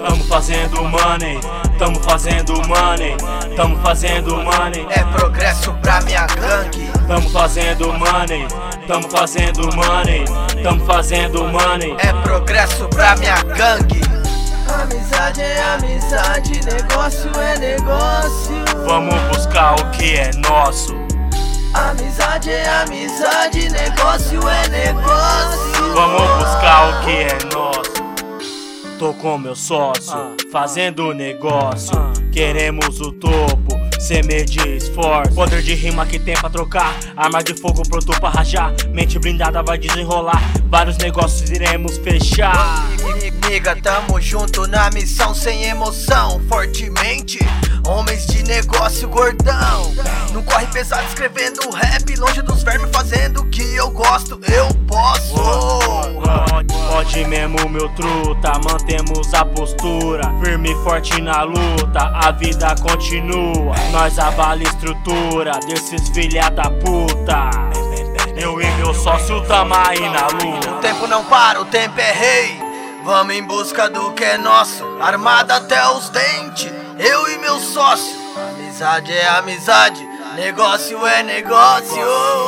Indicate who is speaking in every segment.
Speaker 1: Tamo fazendo money, tamo fazendo money, tamo fazendo money.
Speaker 2: É progresso pra minha gangue.
Speaker 1: Tamo fazendo money, tamo fazendo money, tamo fazendo money.
Speaker 2: É progresso pra minha gangue.
Speaker 3: Amizade é amizade, negócio é negócio.
Speaker 1: Vamos buscar o que é nosso.
Speaker 3: Amizade é amizade, negócio é negócio.
Speaker 1: Vamos buscar o que é nosso. Tô com meu sócio, fazendo negócio. Queremos o topo, sem medir esforço. Poder de rima que tem pra trocar, arma de fogo pronto pra rajar. Mente blindada vai desenrolar, vários negócios iremos fechar.
Speaker 2: Miga, tamo junto na missão sem emoção. Fortemente, homens de negócio gordão. Não corre pesado escrevendo rap, longe dos vermes fazendo o que eu gosto, eu posso.
Speaker 1: Pode mesmo, meu truta, mantemos a postura, firme e forte na luta, a vida continua. Nós abala a estrutura desses filha da puta. Eu e meu sócio tamo aí na luta.
Speaker 2: O tempo não para, o tempo é rei. Vamos em busca do que é nosso, armada até os dentes, eu e meu sócio. Amizade é amizade, negócio é negócio.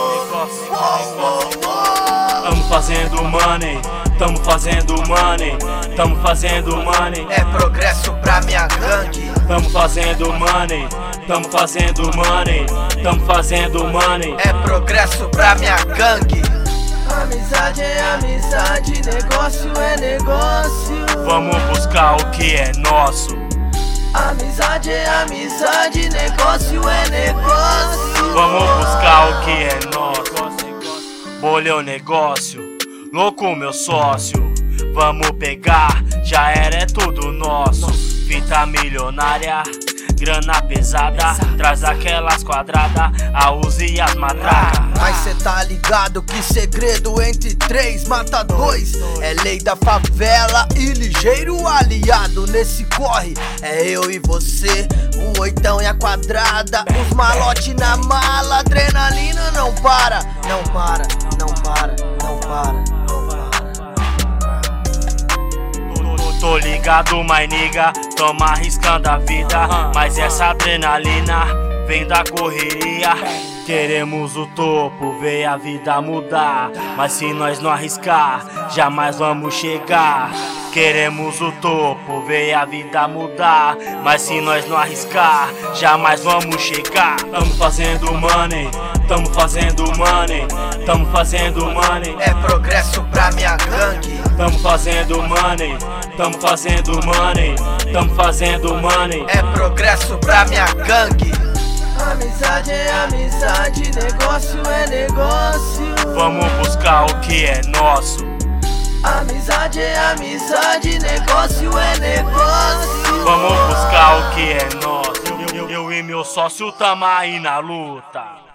Speaker 1: Tamo fazendo money, tamo fazendo money, tamo fazendo money.
Speaker 2: É progresso pra minha gangue.
Speaker 1: Tamo fazendo money, tamo fazendo money, tamo fazendo money.
Speaker 2: É progresso pra minha gangue.
Speaker 3: Amizade é amizade, negócio é negócio.
Speaker 1: Vamos buscar o que é nosso.
Speaker 3: Amizade é amizade, negócio é negócio.
Speaker 1: Vamos buscar o que é nosso. Bolhão negócio, louco meu sócio. Vamos pegar, já era, é tudo nosso. Fita milionária, grana pesada, traz aquelas quadradas, a Uzi e as matracas.
Speaker 2: Mas cê tá ligado que segredo entre três mata dois. É lei da favela e ligeiro aliado. Nesse corre é eu e você, o oitão e a quadrada. Os malote na mala, adrenalina não para. Não para, não para, não para.
Speaker 1: Tô ligado, my nigga, tamo arriscando a vida, mas essa adrenalina vem da correria. Queremos o topo, ver a vida mudar, mas se nós não arriscar, jamais vamos chegar. Queremos o topo, ver a vida mudar, mas se nós não arriscar, jamais vamos chegar. Tamo fazendo money, tamo fazendo money, tamo fazendo money.
Speaker 2: É progresso pra minha gangue.
Speaker 1: Tamo fazendo money, tamo fazendo money, tamo fazendo money.
Speaker 2: É progresso pra minha gangue.
Speaker 3: Amizade é amizade, negócio é negócio.
Speaker 1: Vamos buscar o que é nosso.
Speaker 3: Amizade é amizade, negócio é negócio.
Speaker 1: Vamos buscar o que é nosso. Eu e meu sócio tamo aí na luta.